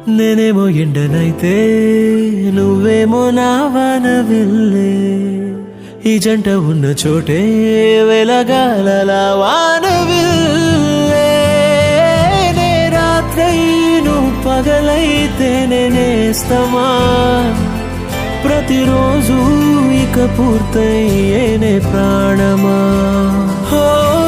నేనేమో ఎండనైతే నువ్వేమో నా వానవిల్లే ఈ జంట ఉన్న చోటే వెలగాలలా వానవిల్లే నే రాత్రై నువ్వు పగలైతే నేనేస్తమా ప్రతిరోజు ఇక పూర్తయ్యేనే ప్రాణమా